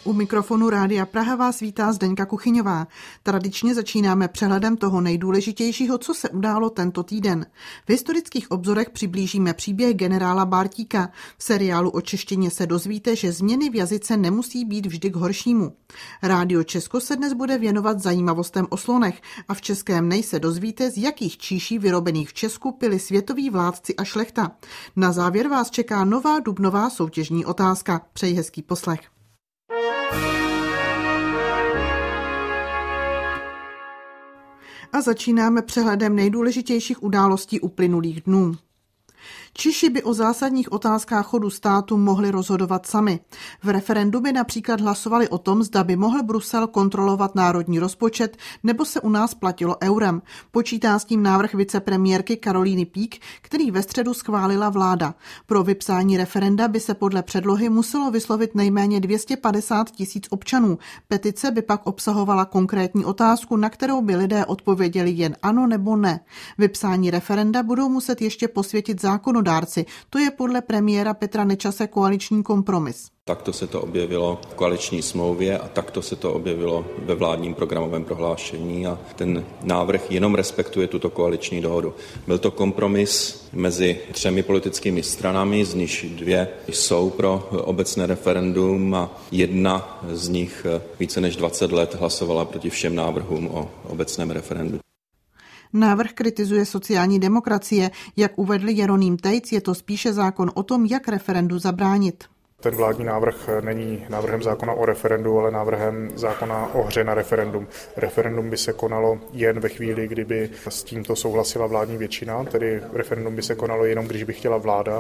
U mikrofonu Rádia Praha vás vítá Zdeňka Kuchyňová. Tradičně začínáme přehledem toho nejdůležitějšího, co se událo tento týden. V historických obzorech přiblížíme příběh generála Bártíka. V seriálu o češtině se dozvíte, že změny v jazyce nemusí být vždy k horšímu. Rádio Česko se dnes bude věnovat zajímavostem o slonech a v Českém Nej se dozvíte, z jakých číší vyrobených v Česku pili světoví vládci a šlechta. Na závěr vás čeká nová dubnová soutěžní otázka. Přeji hezký poslech. A začínáme přehledem nejdůležitějších událostí uplynulých dnů. Češi by o zásadních otázkách chodu státu mohli rozhodovat sami. V referendu by například hlasovali o tom, zda by mohl Brusel kontrolovat národní rozpočet, nebo se u nás platilo eurem. Počítá s tím návrh vicepremiérky Karolíny Peake, který ve středu schválila vláda. Pro vypsání referenda by se podle předlohy muselo vyslovit nejméně 250 000 občanů. Petice by pak obsahovala konkrétní otázku, na kterou by lidé odpověděli jen ano nebo ne. Vypsání referenda budou muset ještě posvětit zákonodárci. To je podle premiéra Petra Nečase koaliční kompromis. Takto se to objevilo v koaliční smlouvě a takto se to objevilo ve vládním programovém prohlášení a ten návrh jenom respektuje tuto koaliční dohodu. Byl to kompromis mezi 3 politickými stranami, z nichž 2 jsou pro obecné referendum a jedna z nich více než 20 let hlasovala proti všem návrhům o obecném referendu. Návrh kritizuje sociální demokracie. Jak uvedl Jeroným Tejc, je to spíše zákon o tom, jak referendu zabránit. Ten vládní návrh není návrhem zákona o referendu, ale návrhem zákona o hře na referendum. Referendum by se konalo jen ve chvíli, kdyby s tímto souhlasila vládní většina, tedy referendum by se konalo jenom, když by chtěla vláda.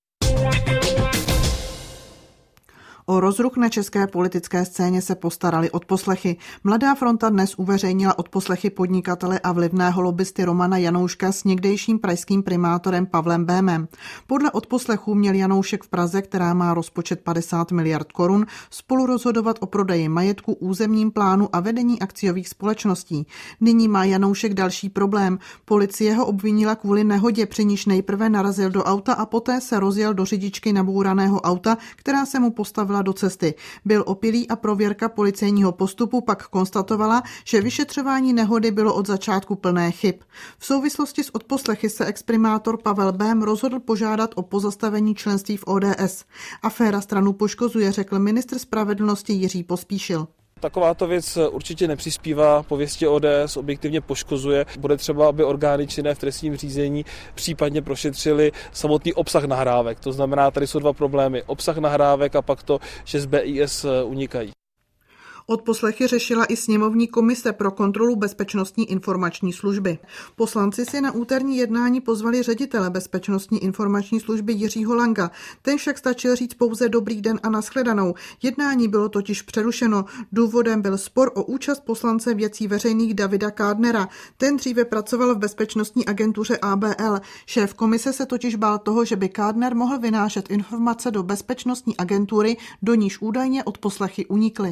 O rozruch na české politické scéně se postarali odposlechy. Mladá fronta dnes uveřejnila odposlechy podnikatele a vlivného lobbysty Romana Janouška s někdejším pražským primátorem Pavlem Bémem. Podle odposlechů měl Janoušek v Praze, která má rozpočet 50 miliard korun, spolu rozhodovat o prodeji majetku, územním plánu a vedení akciových společností. Nyní má Janoušek další problém. Policie ho obvinila kvůli nehodě, při níž nejprve narazil do auta a poté se rozjel do řidičky nabouraného auta, která se mu postavila do cesty. Byl opilý a prověrka policejního postupu pak konstatovala, že vyšetřování nehody bylo od začátku plné chyb. V souvislosti s odposlechy se exprimátor Pavel Bém rozhodl požádat o pozastavení členství v ODS. Aféra stranu poškozuje, řekl ministr spravedlnosti Jiří Pospíšil. Takováto věc určitě nepřispívá pověsti ODS, objektivně poškozuje. Bude třeba, aby orgány činné v trestním řízení případně prošetřili samotný obsah nahrávek. To znamená, tady jsou 2 problémy. Obsah nahrávek a pak to, že z BIS unikají. Odposlechy řešila i sněmovní komise pro kontrolu Bezpečnostní informační služby. Poslanci si na úterní jednání pozvali ředitele Bezpečnostní informační služby Jiřího Langa. Ten však stačil říct pouze dobrý den a nashledanou. Jednání bylo totiž přerušeno. Důvodem byl spor o účast poslance Věcí veřejných Davida Kádnera. Ten dříve pracoval v bezpečnostní agentuře ABL. Šéf komise se totiž bál toho, že by Kádner mohl vynášet informace do bezpečnostní agentury, do níž údajně odposlechy unikly.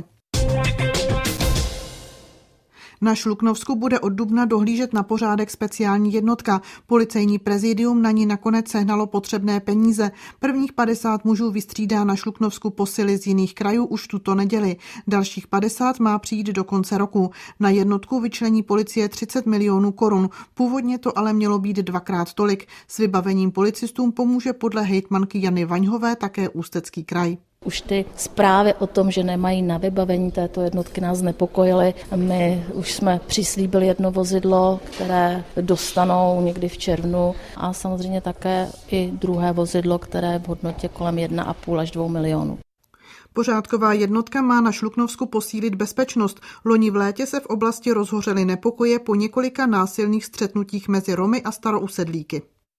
Na Šluknovsku bude od dubna dohlížet na pořádek speciální jednotka. Policejní prezidium na ní nakonec sehnalo potřebné peníze. Prvních 50 mužů vystřídá na Šluknovsku posily z jiných krajů už tuto neděli. Dalších 50 má přijít do konce roku. Na jednotku vyčlení policie 30 milionů korun. Původně to ale mělo být 2krát tolik. S vybavením policistům pomůže podle hejtmanky Jany Vaňhové také Ústecký kraj. Už ty zprávy o tom, že nemají na vybavení této jednotky, nás znepokojily. My už jsme přislíbili 1 vozidlo, které dostanou někdy v červnu a samozřejmě také i 2. vozidlo, které je v hodnotě kolem 1,5 až 2 milionů. Pořádková jednotka má na Šluknovsku posílit bezpečnost. Loni v létě se v oblasti rozhořely nepokoje po několika násilných střetnutích mezi Romy a starousedlíky.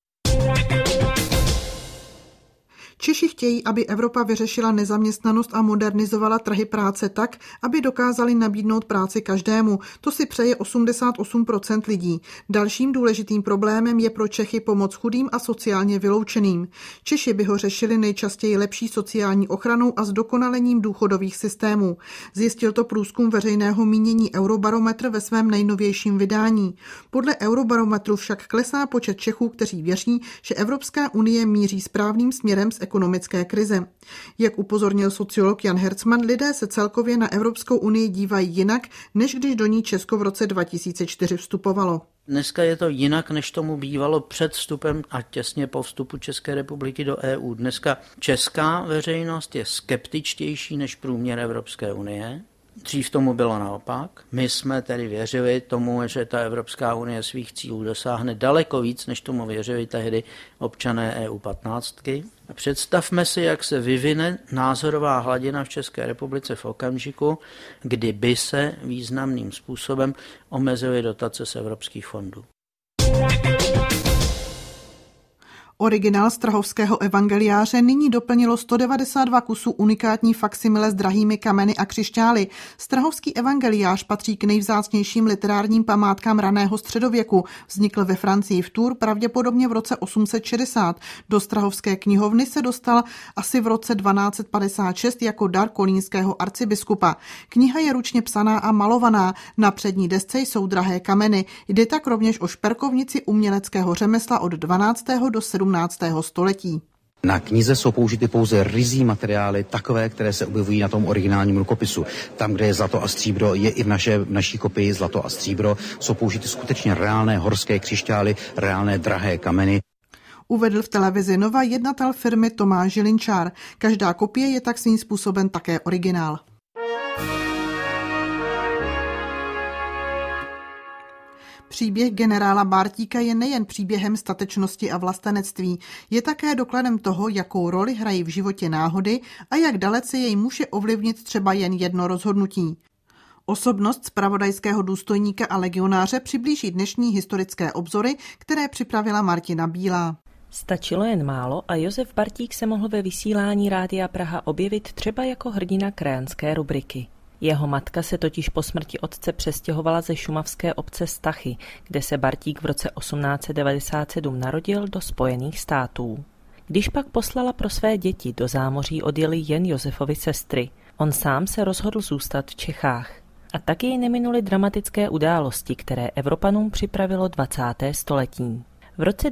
Češi chtějí, aby Evropa vyřešila nezaměstnanost a modernizovala trhy práce tak, aby dokázali nabídnout práci každému. To si přeje 88% lidí. Dalším důležitým problémem je pro Čechy pomoc chudým a sociálně vyloučeným. Češi by ho řešili nejčastěji lepší sociální ochranou a zdokonalením důchodových systémů. Zjistil to průzkum veřejného mínění Eurobarometr ve svém nejnovějším vydání. Podle Eurobarometru však klesá počet Čechů, kteří věří, že Evropská unie míří správným směrem s ekonomické krize. Jak upozornil sociolog Jan Hercman, lidé se celkově na Evropskou unii dívají jinak, než když do ní Česko v roce 2004 vstupovalo. Dneska je to jinak, než tomu bývalo před vstupem a těsně po vstupu České republiky do EU. Dneska česká veřejnost je skeptičtější než průměr Evropské unie. Dřív tomu bylo naopak. My jsme tedy věřili tomu, že ta Evropská unie svých cílů dosáhne daleko víc, než tomu věřili tehdy občané EU 15. A představme si, jak se vyvine názorová hladina v České republice v okamžiku, kdy by se významným způsobem omezily dotace z evropských fondů. Originál strahovského evangeliáře nyní doplnilo 192 kusů unikátní faksimile s drahými kameny a křišťály. Strahovský evangeliář patří k nejvzácnějším literárním památkám raného středověku. Vznikl ve Francii v Tours pravděpodobně v roce 860. Do strahovské knihovny se dostal asi v roce 1256 jako dar kolínského arcibiskupa. Kniha je ručně psaná a malovaná. Na přední desce jsou drahé kameny. Jde tak rovněž o šperkovnici uměleckého řemesla od 12. do 17. století. Na knize jsou použity pouze ryzí materiály, takové, které se objevují na tom originálním rukopisu. Tam, kde je zlato a stříbro, je i v naší kopii zlato a stříbro. Jsou použity skutečně reálné horské křišťály, reálné drahé kameny. Uvedl v televizi Nova jednatel firmy Tomáš Žilinčár. Každá kopie je tak svým způsobem také originál. Příběh generála Bártíka je nejen příběhem statečnosti a vlastenectví, je také dokladem toho, jakou roli hrají v životě náhody a jak dalece jej může ovlivnit třeba jen jedno rozhodnutí. Osobnost zpravodajského důstojníka a legionáře přiblíží dnešní historické obzory, které připravila Martina Bílá. Stačilo jen málo a Josef Bartík se mohl ve vysílání Rádia Praha objevit třeba jako hrdina krajanské rubriky. Jeho matka se totiž po smrti otce přestěhovala ze šumavské obce Stachy, kde se Bartík v roce 1897 narodil, do Spojených států. Když pak poslala pro své děti do zámoří, odjeli jen Josefovy sestry. On sám se rozhodl zůstat v Čechách. A tak jej neminuly dramatické události, které Evropanům připravilo 20. století. V roce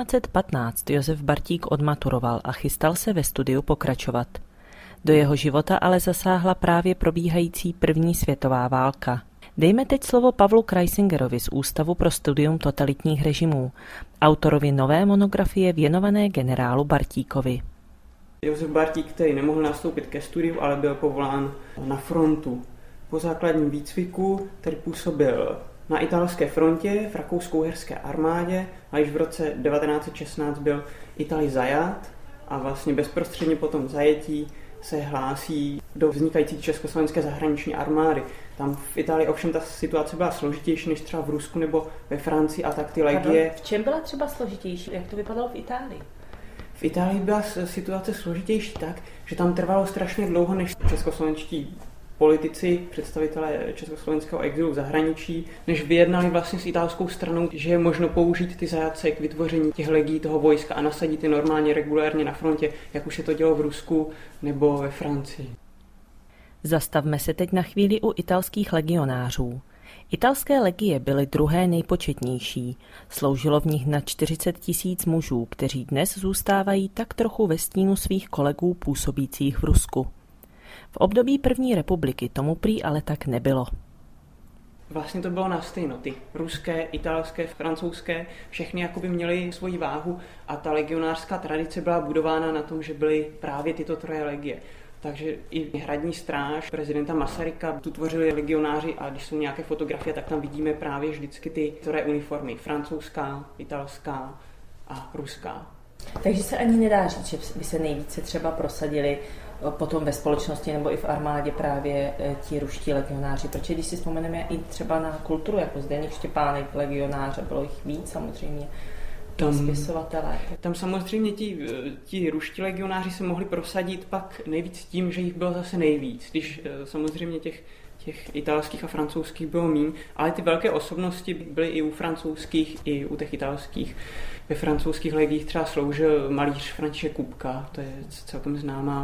1915 Josef Bartík odmaturoval a chystal se ve studiu pokračovat. Do jeho života ale zasáhla právě probíhající první světová válka. Dejme teď slovo Pavlu Kreisingerovi z Ústavu pro studium totalitních režimů, autorovi nové monografie věnované generálu Bartíkovi. Josef Bartík, který nemohl nastoupit ke studiu, ale byl povolán na frontu. Po základním výcviku který působil na italské frontě v rakousko-uherské armádě a již v roce 1916 byl Italii zajat a vlastně bezprostředně po tom zajetí se hlásí do vznikající československé zahraniční armády. Tam v Itálii ovšem ta situace byla složitější než třeba v Rusku nebo ve Francii a tak ty legie. V čem byla třeba složitější? Jak to vypadalo v Itálii? V Itálii byla situace složitější tak, že tam trvalo strašně dlouho, než českoslovenští politici, představitelé československého exilu v zahraničí, než vyjednali vlastně s italskou stranou, že je možno použít ty zajatce k vytvoření těch legií toho vojska a nasadit je normálně regulérně na frontě, jak už se to dělo v Rusku nebo ve Francii. Zastavme se teď na chvíli u italských legionářů. Italské legie byly druhé nejpočetnější. Sloužilo v nich na 40 000 mužů, kteří dnes zůstávají tak trochu ve stínu svých kolegů působících v Rusku. V období první republiky tomu prý ale tak nebylo. Vlastně to bylo na stejno. Ty ruské, italské, francouzské, všechny jakoby měly svoji váhu a ta legionářská tradice byla budována na tom, že byly právě tyto troje legie. Takže i hradní stráž prezidenta Masaryka tu tvořili legionáři a když jsou nějaké fotografie, tak tam vidíme právě vždycky ty troje uniformy. Francouzská, italská a ruská. Takže se ani nedá říct, že by se nejvíce třeba prosadili potom ve společnosti nebo i v armádě právě ti ruští legionáři. Protože když si vzpomeneme i třeba na kulturu, jako Zdeněk Štěpánek, legionáře, bylo jich víc samozřejmě, spisovatelé. Tam samozřejmě ti ruští legionáři se mohli prosadit pak nejvíc tím, že jich bylo zase nejvíc, když samozřejmě těch italských a francouzských bylo míň, ale ty velké osobnosti byly i u francouzských, i u těch italských. Ve francouzských legiích třeba sloužil malíř František Kupka, to je celkem známá.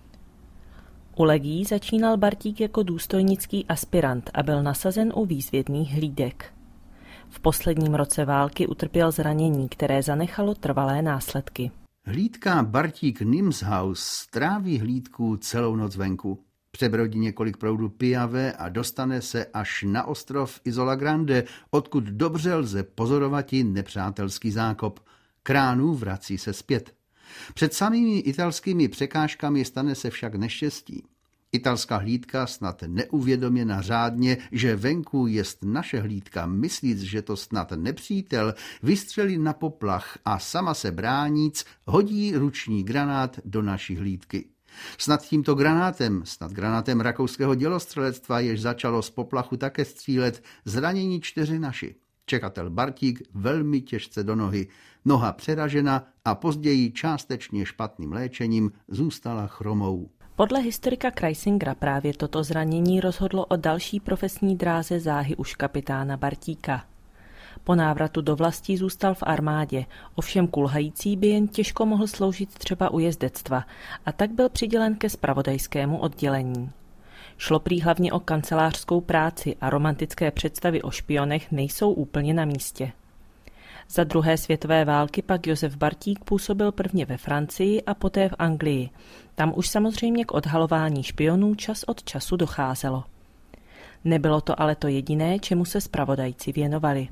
U legií začínal Bartík jako důstojnický aspirant a byl nasazen u výzvědných hlídek. V posledním roce války utrpěl zranění, které zanechalo trvalé následky. Hlídka Bartík Nimshaus stráví hlídku celou noc venku. Přebrodí několik proudů Piave a dostane se až na ostrov Isola Grande, odkud dobře lze pozorovati nepřátelský zákop. Kránů vrací se zpět. Před samými italskými překážkami stane se však neštěstí. Italská hlídka, snad neuvědoměna řádně, že venku jest naše hlídka, myslíc, že to snad nepřítel, vystřelí na poplach a sama se bráníc hodí ruční granát do naší hlídky. Snad tímto granátem, snad granátem rakouského dělostřelectva, jež začalo z poplachu také střílet, zranění 4 naši. Čekatel Bartík velmi těžce do nohy, noha přeražena a později částečně špatným léčením zůstala chromou. Podle historika Kreisingera právě toto zranění rozhodlo o další profesní dráze záhy už kapitána Bartíka. Po návratu do vlastí zůstal v armádě, ovšem kulhající by jen těžko mohl sloužit třeba u jezdectva a tak byl přidělen ke zpravodajskému oddělení. Šlo prý hlavně o kancelářskou práci a romantické představy o špionech nejsou úplně na místě. Za druhé světové války pak Josef Bartík působil prvně ve Francii a poté v Anglii. Tam už samozřejmě k odhalování špionů čas od času docházelo. Nebylo to ale to jediné, čemu se zpravodajci věnovali.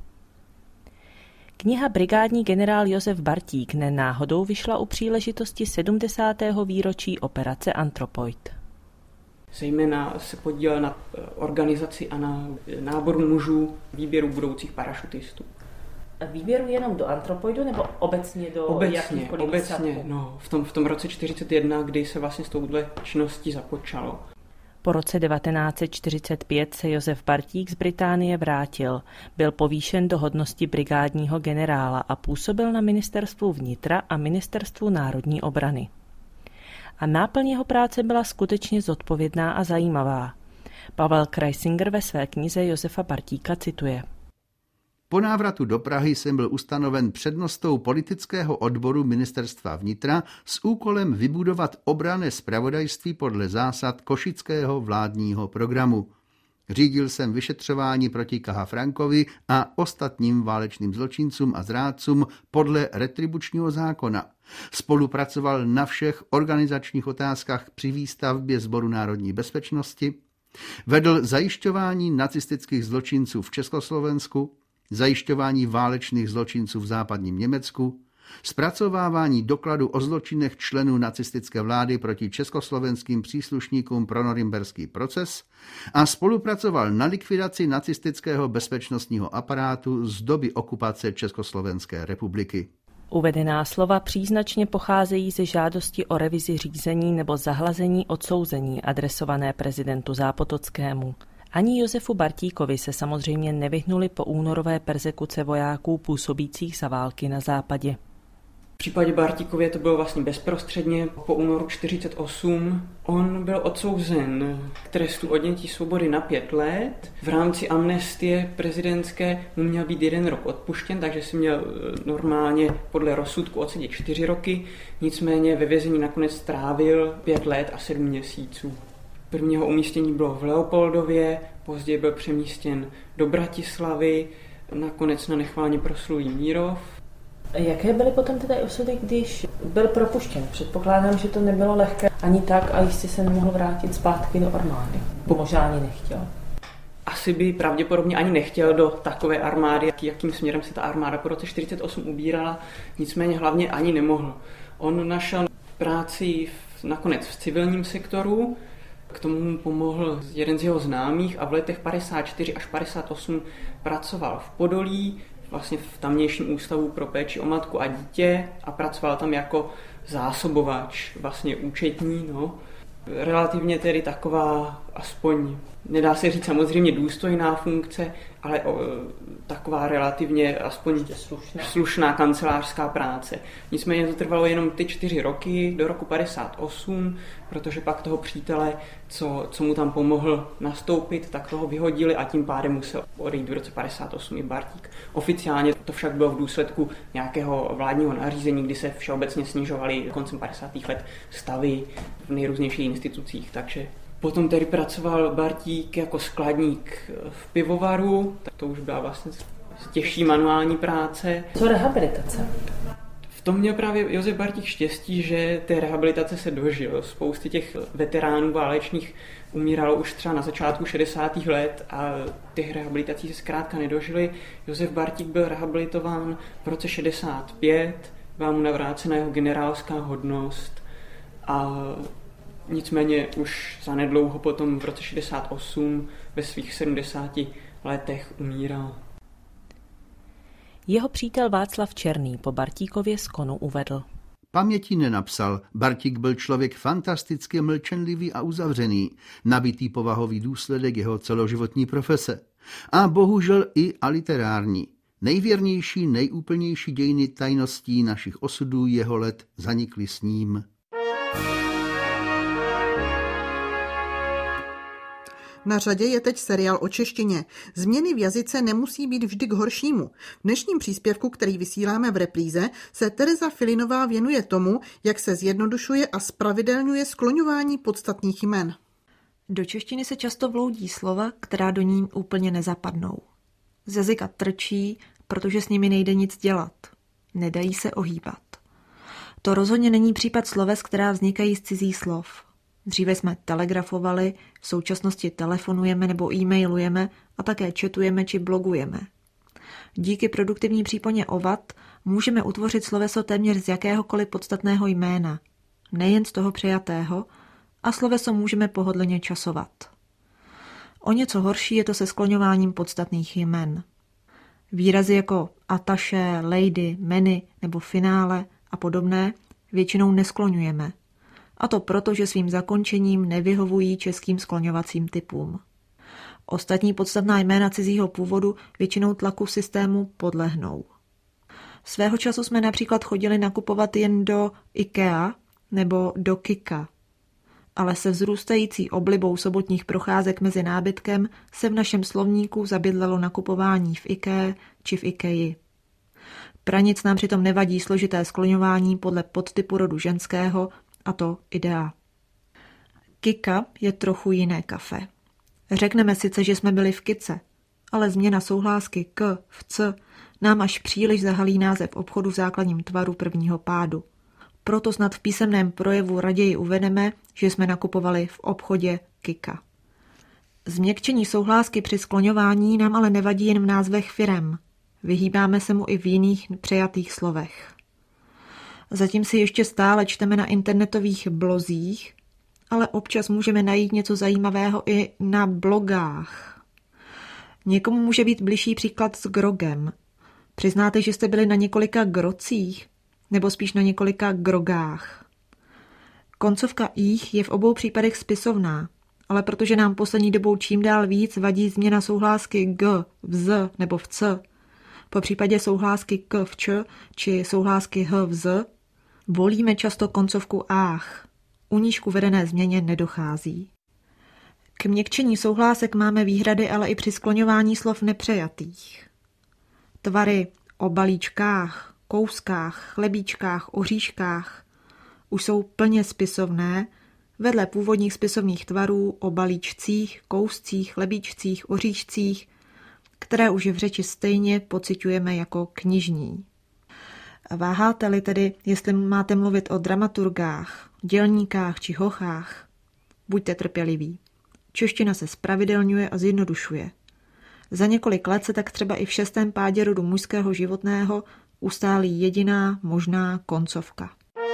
Kniha Brigádní generál Josef Bartík nenáhodou vyšla u příležitosti 70. výročí operace Anthropoid. Zejména se podílel na organizaci a na náboru mužů výběru budoucích parašutistů. Výběru jenom do Anthropoidu nebo obecně do jakýchkoliv Obecně, no, v tom roce 1941, kdy se vlastně s touhle činností započalo. Po roce 1945 se Josef Bartík z Británie vrátil. Byl povýšen do hodnosti brigádního generála a působil na ministerstvu vnitra a ministerstvu národní obrany. A náplň jeho práce byla skutečně zodpovědná a zajímavá. Pavel Kreisinger ve své knize Josefa Bartíka cituje. Po návratu do Prahy jsem byl ustanoven přednostou politického odboru ministerstva vnitra s úkolem vybudovat obranné zpravodajství podle zásad košického vládního programu. Řídil jsem vyšetřování proti K. Frankovi a ostatním válečným zločincům a zrádcům podle retribučního zákona. Spolupracoval na všech organizačních otázkách při výstavbě Sboru národní bezpečnosti, vedl zajišťování nacistických zločinců v Československu, zajišťování válečných zločinců v západním Německu, zpracovávání dokladu o zločinech členů nacistické vlády proti československým příslušníkům pro norimberský proces a spolupracoval na likvidaci nacistického bezpečnostního aparátu z doby okupace Československé republiky. Uvedená slova příznačně pocházejí ze žádosti o revizi řízení nebo zahlazení odsouzení adresované prezidentu Zápotockému. Ani Josefu Bartíkovi se samozřejmě nevyhnuli po únorové perzekuce vojáků působících za války na západě. V případě Bartíkově to bylo vlastně bezprostředně po únoru 1948. On byl odsouzen k trestu odnětí svobody na 5 let. V rámci amnestie prezidentské mu měl být 1 rok odpuštěn, takže si měl normálně podle rozsudku odsedět 4 roky. Nicméně ve vězení nakonec strávil 5 let a 7 měsíců. Prvního umístění bylo v Leopoldově, později byl přemístěn do Bratislavy, nakonec na nechválně proslulý Mírov. Jaké byly potom teda osudy, když byl propuštěn? Předpokládám, že to nebylo lehké ani tak a jistě se nemohl vrátit zpátky do armády. Možná ani nechtěl. Asi by pravděpodobně ani nechtěl do takové armády, jakým směrem se ta armáda po roce 1948 ubírala, nicméně hlavně ani nemohl. On našel práci nakonec v civilním sektoru, k tomu mu pomohl jeden z jeho známých a v letech 54 až 58 pracoval v Podolí, vlastně v tamnějším ústavu pro péči o matku a dítě a pracoval tam jako zásobovač, vlastně účetní. No. Relativně tedy taková aspoň, nedá se říct samozřejmě důstojná funkce, ale taková relativně aspoň slušná kancelářská práce. Nicméně to trvalo jenom ty 4 roky, do roku 58, protože pak toho přítele, co mu tam pomohl nastoupit, tak toho vyhodili a tím pádem musel odejít v roce 58 i Bartík. Oficiálně to však bylo v důsledku nějakého vládního nařízení, kdy se všeobecně snižovaly koncem 50. let stavy v nejrůznějších institucích, takže potom tedy pracoval Bartík jako skladník v pivovaru, tak to už byla vlastně těžší manuální práce. Co rehabilitace? V tom měl právě Josef Bartík štěstí, že té rehabilitace se dožil. Spousty těch veteránů válečných umíralo už třeba na začátku 60. let a těch rehabilitací se zkrátka nedožili. Josef Bartík byl rehabilitován v roce 65, byla mu navrácena jeho generálská hodnost a nicméně už zanedlouho potom v roce 68 ve svých 70 letech umíral. Jeho přítel Václav Černý po Bartíkově skonu uvedl. Paměti nenapsal, Bartík byl člověk fantasticky mlčenlivý a uzavřený, nabitý povahový důsledek jeho celoživotní profese. A bohužel i aliterární. Nejvěrnější, nejúplnější dějiny tajností našich osudů jeho let zanikly s ním. Na řadě je teď seriál o češtině. Změny v jazyce nemusí být vždy k horšímu. V dnešním příspěvku, který vysíláme v repríze, se Tereza Filinová věnuje tomu, jak se zjednodušuje a zpravidelňuje skloňování podstatných jmen. Do češtiny se často vloudí slova, která do ní úplně nezapadnou. Z jazyka trčí, protože s nimi nejde nic dělat. Nedají se ohýbat. To rozhodně není případ sloves, která vznikají z cizích slov. Dříve jsme telegrafovali, v současnosti telefonujeme nebo e-mailujeme a také chatujeme či blogujeme. Díky produktivní příponě OVAT můžeme utvořit sloveso téměř z jakéhokoliv podstatného jména, nejen z toho přejatého, a sloveso můžeme pohodlně časovat. O něco horší je to se skloňováním podstatných jmen. Výrazy jako ataše, lady, many nebo finále a podobné většinou neskloňujeme. A to proto, že svým zakončením nevyhovují českým skloňovacím typům. Ostatní podstatná jména cizího původu většinou tlaku systému podlehnou. Svého času jsme například chodili nakupovat jen do IKEA nebo do Kika. Ale se vzrůstající oblibou sobotních procházek mezi nábytkem se v našem slovníku zabydlelo nakupování v IKEA či v IKEA. Pra nic nám přitom nevadí složité skloňování podle podtypu rodu ženského, a to idea. Kika je trochu jiné kafe. Řekneme sice, že jsme byli v Kice, ale změna souhlásky k v c nám až příliš zahalí název obchodu v základním tvaru prvního pádu. Proto snad v písemném projevu raději uvedeme, že jsme nakupovali v obchodě Kika. Změkčení souhlásky při skloňování nám ale nevadí jen v názvech firem. Vyhýbáme se mu i v jiných přejatých slovech. Zatím si ještě stále čteme na internetových blozích, ale občas můžeme najít něco zajímavého i na blogách. Někomu může být bližší příklad s grogem. Přiznáte, že jste byli na několika grocích, nebo spíš na několika grogách. Koncovka ích je v obou případech spisovná, ale protože nám poslední dobou čím dál víc vadí změna souhlásky g v z nebo v c, po případě souhlásky k v č či souhlásky h v z, volíme často koncovku ách. U níž k uvedené změně nedochází. K měkčení souhlásek máme výhrady ale i při skloňování slov nepřejatých. Tvary o balíčkách, kouskách, chlebíčkách, oříškách už jsou plně spisovné, vedle původních spisovných tvarů o balíčcích, kouscích, chlebíčcích, oříšcích, které už v řeči stejně pociťujeme jako knižní. Váháte-li tedy, jestli máte mluvit o dramaturgách, dělníkách či hochách, buďte trpěliví. Čeština se zpravidelňuje a zjednodušuje. Za několik let se tak třeba i v 6. pádě rodu mužského životného ustálí jediná možná koncovka.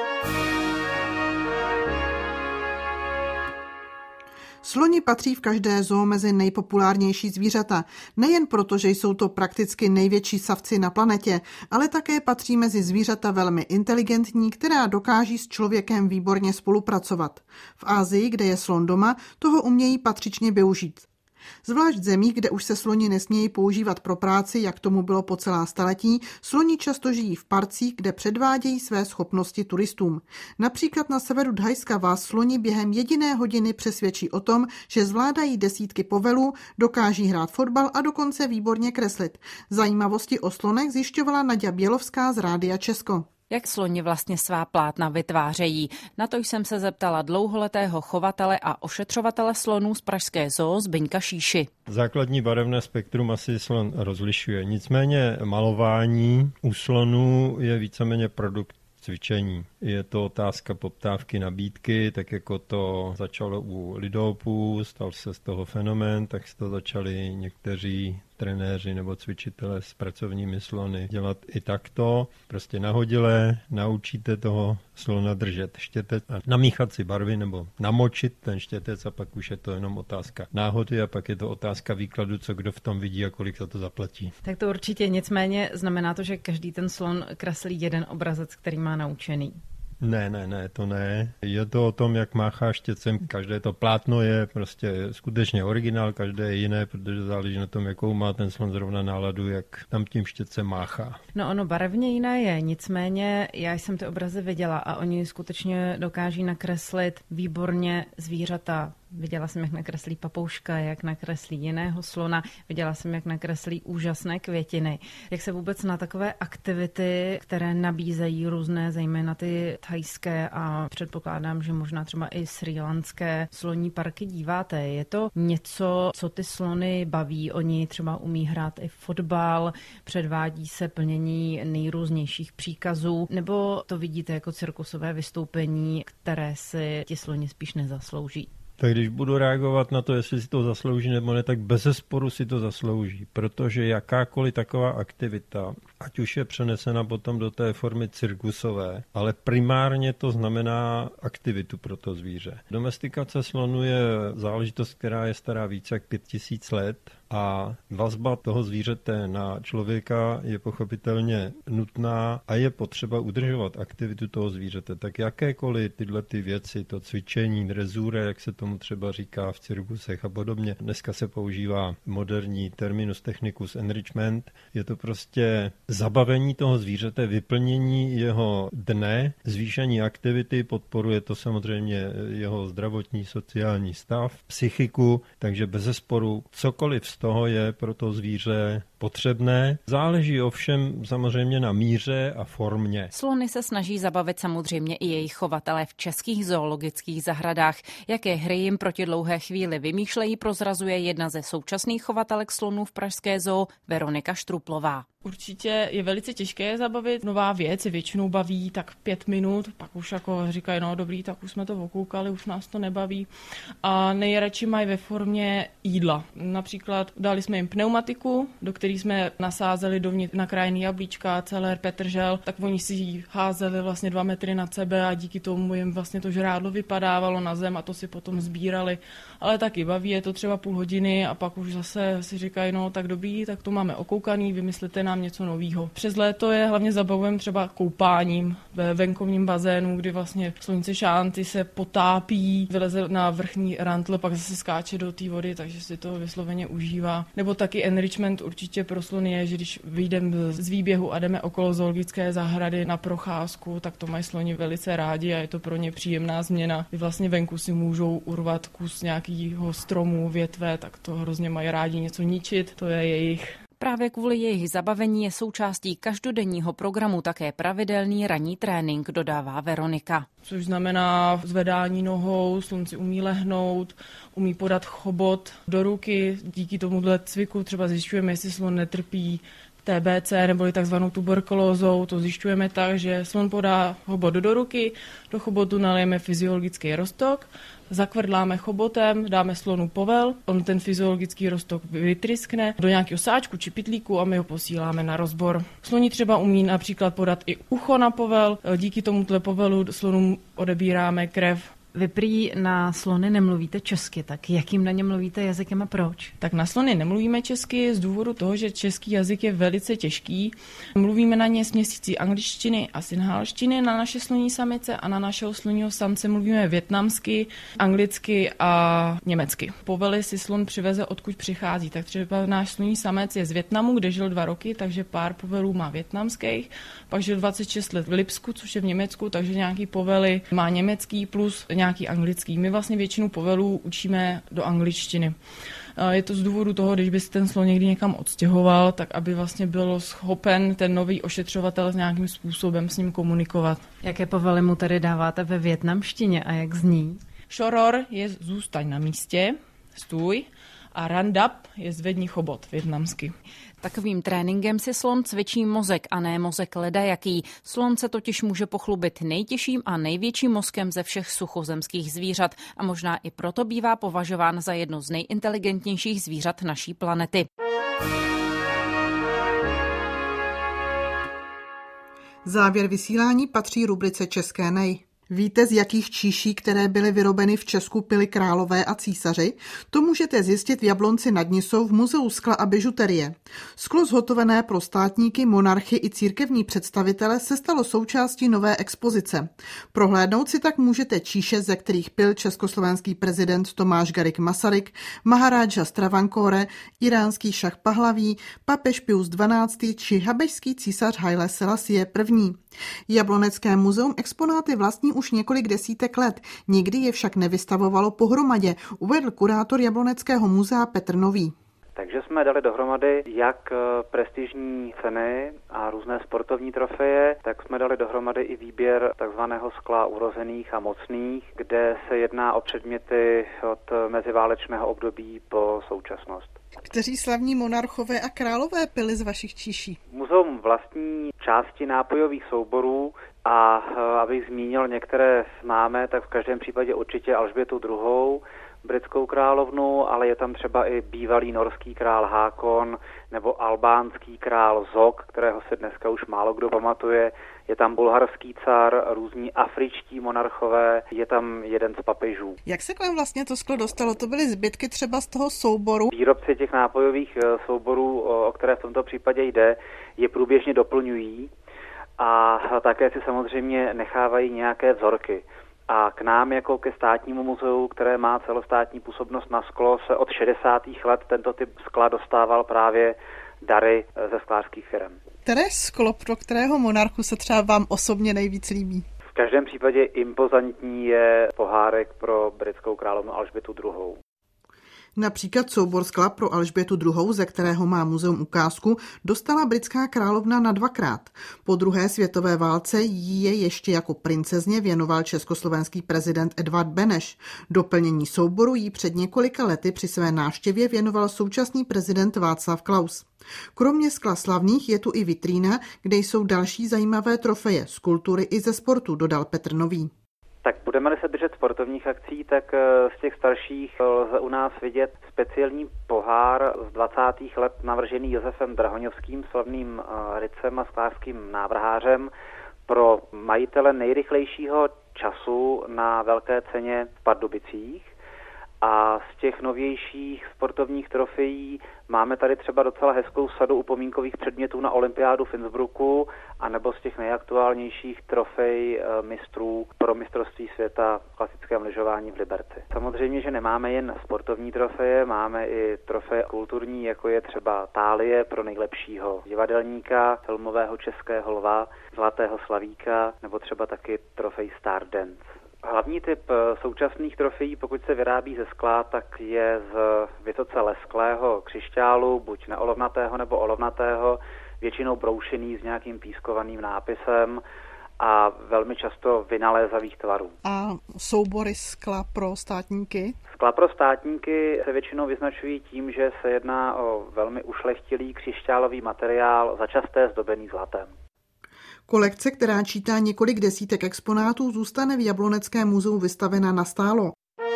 Sloni patří v každé zoo mezi nejpopulárnější zvířata. Nejen proto, že jsou to prakticky největší savci na planetě, ale také patří mezi zvířata velmi inteligentní, která dokáží s člověkem výborně spolupracovat. V Asii, kde je slon doma, toho umějí patřičně využít. Zvlášť v zemích, kde už se sloni nesmějí používat pro práci, jak tomu bylo po celá staletí, sloni často žijí v parcích, kde předvádějí své schopnosti turistům. Například na severu Thajska vás sloni během jediné hodiny přesvědčí o tom, že zvládají desítky povelů, dokáží hrát fotbal a dokonce výborně kreslit. Zajímavosti o slonech zjišťovala Naďa Bělovská z Rádia Česko. Jak sloni vlastně svá plátna vytvářejí? Na to jsem se zeptala dlouholetého chovatele a ošetřovatele slonů z pražské zoo Zbyňka Šíši. Základní barevné spektrum asi slon rozlišuje. Nicméně malování u slonů je víceméně produkt cvičení. Je to otázka poptávky, nabídky, tak jako to začalo u lidoopů, stal se z toho fenomén, tak to začali někteří trenéři nebo cvičitelé s pracovními slony dělat i takto. Prostě nahodile naučíte toho slona držet štětec a namíchat si barvy nebo namočit ten štětec a pak už je to jenom otázka náhody a pak je to otázka výkladu, co kdo v tom vidí a kolik za to zaplatí. Tak to určitě, nicméně znamená to, že každý ten slon kreslí jeden obrazec, který má naučený. Ne, to ne. Je to o tom, jak máchá štětcem. Každé to plátno je prostě skutečně originál, každé je jiné, protože záleží na tom, jakou má ten slon zrovna náladu, jak tam tím štětcem máchá. No ono barevně jiné je, nicméně já jsem ty obrazy viděla a oni skutečně dokáží nakreslit výborně zvířata. Viděla jsem, jak nakreslí papouška, jak nakreslí jiného slona, viděla jsem, jak nakreslí úžasné květiny. Jak se vůbec na takové aktivity, které nabízejí různé, zejména ty thajské a předpokládám, že možná třeba i srílanské sloní parky díváte? Je to něco, co ty slony baví? Oni třeba umí hrát i fotbal, předvádí se plnění nejrůznějších příkazů, nebo to vidíte jako cirkusové vystoupení, které si ti sloni spíš nezaslouží? Tak když budu reagovat na to, jestli si to zaslouží nebo ne, tak bezesporu si to zaslouží, protože jakákoliv taková aktivita, ať už je přenesena potom do té formy cirkusové, ale primárně to znamená aktivitu pro to zvíře. Domestikace slonů je záležitost, která je stará více jak 5000 let a vazba toho zvířete na člověka je pochopitelně nutná a je potřeba udržovat aktivitu toho zvířete. Tak jakékoliv tyhle ty věci, to cvičení, drezure, jak se tomu třeba říká v cirkusech a podobně. Dneska se používá moderní terminus technicus enrichment. Je to prostě zabavení toho zvířete, vyplnění jeho dne, zvýšení aktivity, podporuje to samozřejmě jeho zdravotní, sociální stav, psychiku, takže bezesporu cokoliv z toho je pro to zvíře potřebné. Záleží ovšem samozřejmě na míře a formě. Slony se snaží zabavit samozřejmě i jejich chovatelé v českých zoologických zahradách. Jaké hry jim proti dlouhé chvíli vymýšlejí, prozrazuje jedna ze současných chovatelek slonů v pražské zoo, Veronika Štruplová. Určitě je velice těžké je zabavit. Nová věc většinou baví tak 5 minut, pak už jako říkají, no dobrý, tak už jsme to okoukali, už nás to nebaví. A nejradši mají ve formě jídla. Například dali jsme jim pneumatiku, do které jsme nasázeli dovnitř nakrájený jablíčka, celer, petržel, tak oni si ji házeli vlastně 2 metry nad sebe a díky tomu jim vlastně to žrádlo vypadávalo na zem a to si potom sbírali. Ale taky baví je to třeba půl hodiny a pak už zase si říkají, no tak dobrý, tak to máme okoukaný, vymyslete nám něco nového. Přes léto je hlavně zabavujeme třeba koupáním ve venkovním bazénu, kdy vlastně slonice šánty se potápí, vyleze na vrchní rantl, pak zase skáče do té vody, takže si to vysloveně užívá. Nebo taky enrichment určitě pro slony je, že když vyjdeme z výběhu a jdeme okolo zoologické zahrady na procházku, tak to mají sloni velice rádi a je to pro ně příjemná změna. Kdy vlastně venku si můžou urvat kus nějakého stromu, větve, tak to hrozně mají rádi něco ničit, to je jejich. Právě kvůli jejich zabavení je součástí každodenního programu také pravidelný ranní trénink, dodává Veronika. Což znamená zvedání nohou, slunci umí lehnout, umí podat chobot do ruky. Díky tomuhle cviku třeba zjišťujeme, jestli slon netrpí TBC neboli takzvanou tuberkulózou. To zjišťujeme tak, že slon podá chobot do ruky, do chobotu nalijeme fyziologický roztok, zakvrdláme chobotem, dáme slonu povel, on ten fyziologický roztok vytryskne do nějakého sáčku či pytlíku a my ho posíláme na rozbor. Sloni třeba umí například podat i ucho na povel, díky tomuhle povelu slonům odebíráme krev. Vy prý na slony nemluvíte česky, tak jakým na ně mluvíte jazykem a proč? Tak na slony nemluvíme česky z důvodu toho, že český jazyk je velice těžký. Mluvíme na ně směsicí angličtiny a sinhálštiny na naše sloní samice a na našeho sloního samce mluvíme vietnamsky, anglicky a německy. Povely si slon přiveze, odkud přichází. Tak třeba náš sloní samec je z Vietnamu, kde žil 2 roky, takže pár povelů má vietnamských. Pak žil 26 let v Lipsku, což je v Německu, takže nějaký povely má německý plus nějaký anglický. My vlastně většinu povelů učíme do angličtiny. Je to z důvodu toho, když by se ten slon někdy někam odstěhoval, tak aby vlastně byl schopen ten nový ošetřovatel nějakým způsobem s ním komunikovat. Jaké povely mu tady dáváte ve vietnamštině a jak zní? Šoror je zůstaň na místě, stůj, a randap je zvedni chobot vietnamsky. Takovým tréninkem si slon cvičí mozek a ne mozek ledajaký. Slon se totiž může pochlubit nejtěžším a největším mozkem ze všech suchozemských zvířat a možná i proto bývá považován za jedno z nejinteligentnějších zvířat naší planety. Závěr vysílání patří rubrice České nej. Víte, z jakých číší, které byly vyrobeny v Česku, pili králové a císaři? To můžete zjistit v Jablonci nad Nisou v Muzeu skla a bižuterie. Sklo zhotovené pro státníky, monarchy i církevní představitele se stalo součástí nové expozice. Prohlédnout si tak můžete číše, ze kterých pil československý prezident Tomáš Garrigue Masaryk, Maharaja z Travancore, iránský šach Pahlaví, papež Pius XII. Či habešský císař Haile Selassie I. Jablonecké muzeum exponáty vlastní už několik desítek let, nikdy je však nevystavovalo pohromadě, uvedl kurátor Jabloneckého muzea Petr Nový. Takže jsme dali dohromady jak prestižní ceny a různé sportovní trofeje, tak jsme dali dohromady i výběr takzvaného skla urozených a mocných, kde se jedná o předměty od meziválečného období po současnost. Kteří slavní monarchové a králové pili z vašich číší? Muzeum vlastní části nápojových souborů a abych zmínil některé známé, tak v každém případě určitě Alžbětu II., britskou královnu, ale je tam třeba i bývalý norský král Hákon nebo albánský král Zog, kterého se dneska už málo kdo pamatuje. Je tam bulharský car, různí afričtí monarchové, je tam jeden z papežů. Jak se k vám vlastně to sklo dostalo? To byly zbytky třeba z toho souboru? Výrobci těch nápojových souborů, o které v tomto případě jde, je průběžně doplňují a také si samozřejmě nechávají nějaké vzorky. A k nám jako ke státnímu muzeu, které má celostátní působnost na sklo, se od 60. let tento typ skla dostával právě dary ze sklářských firem. Které sklo pro kterého monarchu se třeba vám osobně nejvíc líbí? V každém případě impozantní je pohárek pro britskou královnu Alžbětu II. Například soubor skla pro Alžbětu II., ze kterého má muzeum ukázku, dostala britská královna na 2krát. Po druhé světové válce jí je ještě jako princezně věnoval československý prezident Edvard Beneš. Doplnění souboru jí před několika lety při své návštěvě věnoval současný prezident Václav Klaus. Kromě skla slavných je tu i vitrína, kde jsou další zajímavé trofeje z kultury i ze sportu, dodal Petr Nový. Tak budeme-li se držet sportovních akcí, tak z těch starších lze u nás vidět speciální pohár z 20. let navržený Josefem Drahoňovským, slavným rycem a sklářským návrhářem, pro majitele nejrychlejšího času na velké ceně v Pardubicích. A z těch novějších sportovních trofejí máme tady třeba docela hezkou sadu upomínkových předmětů na olympiádu v Innsbrucku, anebo z těch nejaktuálnějších trofej mistrů pro mistrovství světa v klasickém lyžování v Liberci. Samozřejmě, že nemáme jen sportovní trofeje, máme i trofeje kulturní, jako je třeba Thálie pro nejlepšího divadelníka, filmového českého lva, Zlatého slavíka, nebo třeba taky trofej Stardance. Hlavní typ současných trofejí, pokud se vyrábí ze skla, tak je z vysoce lesklého křišťálu, buď neolovnatého nebo olovnatého, většinou broušený s nějakým pískovaným nápisem a velmi často vynalézavých tvarů. A soubory skla pro státníky? Skla pro státníky se většinou vyznačují tím, že se jedná o velmi ušlechtilý křišťálový materiál, začasté zdobený zlatem. Kolekce, která čítá několik desítek exponátů, zůstane v Jabloneckém muzeu vystavena nastálo.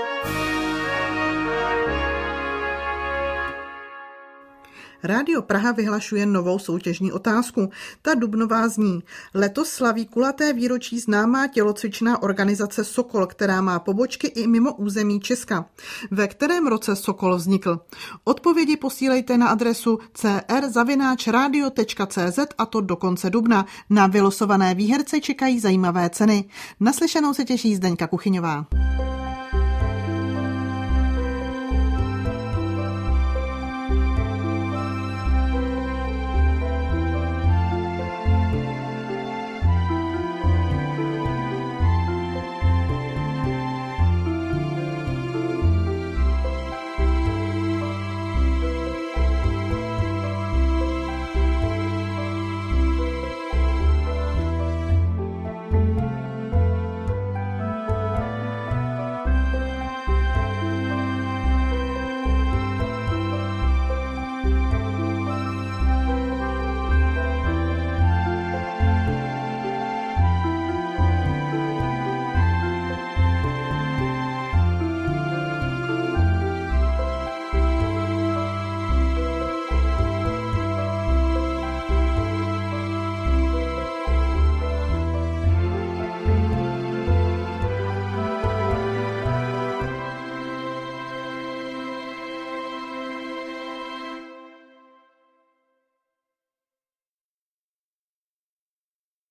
Rádio Praha vyhlašuje novou soutěžní otázku. Ta dubnová zní: letos slaví kulaté výročí známá tělocvičná organizace Sokol, která má pobočky i mimo území Česka. Ve kterém roce Sokol vznikl? Odpovědi posílejte na adresu cr@radio.cz a to do konce dubna. Na vylosované výherce čekají zajímavé ceny. Naslyšenou se těší Zdeňka Kuchyňová.